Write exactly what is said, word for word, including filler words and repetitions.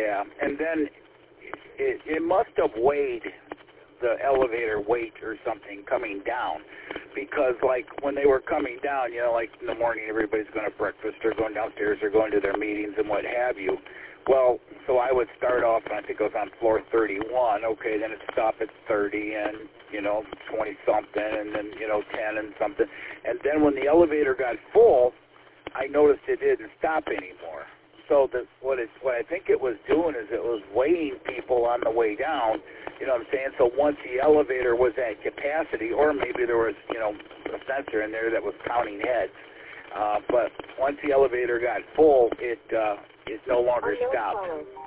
Yeah, and then it, it must have weighed the elevator weight or something coming down, because like when they were coming down, you know, like in the morning everybody's going to breakfast or going downstairs or going to their meetings and what have you. Well, so I would start off, and I think it was on floor thirty-one. Okay, then it stopped at thirty and, you know, twenty-something, and then, you know, ten and something. And then when the elevator got full, I noticed it didn't stop anymore. So the, what, it, what I think it was doing is it was weighing people on the way down, you know what I'm saying? So once the elevator was at capacity, or maybe there was, you know, a sensor in there that was counting heads, uh, but once the elevator got full, it, uh, it no longer stopped.